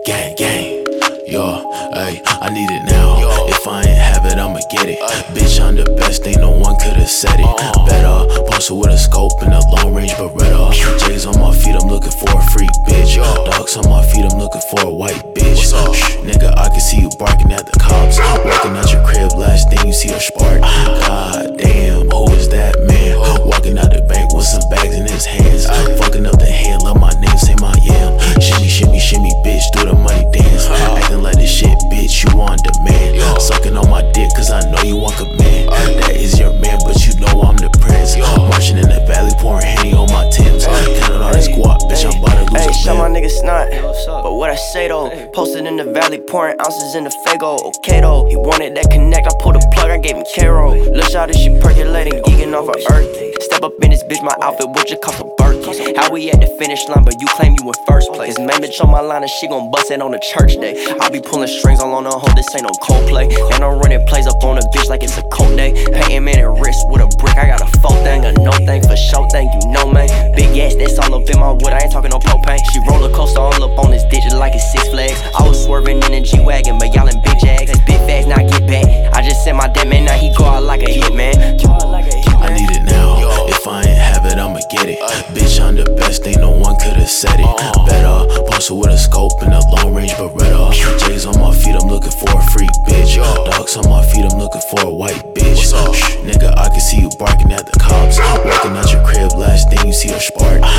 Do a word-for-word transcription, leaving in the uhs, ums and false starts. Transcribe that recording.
Gang, gang, yo, ayy, I need it now. If I ain't have it, I'ma get it. Bitch, I'm the best, ain't no one could've said it. Better, posted with a scope and a long range Beretta. J's on my feet, I'm looking for a freak bitch. Dogs on my feet, I'm looking for a white bitch. Shh, nigga, I can see you barking at the cops. Walking out your crib, last thing you see a spark. God damn, who is that man? Walking out the bank with some bags in his hands. Fucking up the hand, love my name, say my yam. Shimmy, shimmy, shimmy, bitch, do the money dance. Acting like this shit, bitch, you on demand. Sucking on my dick, cause I know you want command. That is your man, but you know I'm the prince. Marching in the valley, pouring Henny on my Timbs. Counting all this guap, bitch, I'm about to lose a Ayy, shot my man. nigga snot, but what I say though? Posted in the valley, pouring ounces in the Fago. Okay though, he wanted that connect, I pulled a plug, I gave him K-Roll. Lil' shawty, she percolating, geeking off of earth. Step up in this bitch, my outfit would just cost a birth. How we at the finish line, but you claim you in first place. Main bitch on my line and she gon' bust it on the church day. I be pulling strings all on the hoe, this ain't no Coldplay. And I'm running plays up on a bitch like it's a cold day. Painting man and wrist with a brick, I got a full thing, a no thing for show thing, you know man. Big ass, that's all up in my wood, I ain't talking no propane. She roller coaster all up on this ditch like it's Six Flags. I was swerving in a G-Wagon, but y'all in big Jags. That's big fast, now get back. I just sent my dead man, now he go out like a hit man. I need it now. If I ain't have it, I'ma get it. Bitch, I'm the best, ain't no one could've said it. Better, posted with a scope and a long range Beretta. J's on my feet, I'm looking for a freak bitch. Dogs on my feet, I'm looking for a white bitch. Shh, nigga, I can see you barking at the cops. Walking out your crib, last thing you see a spark.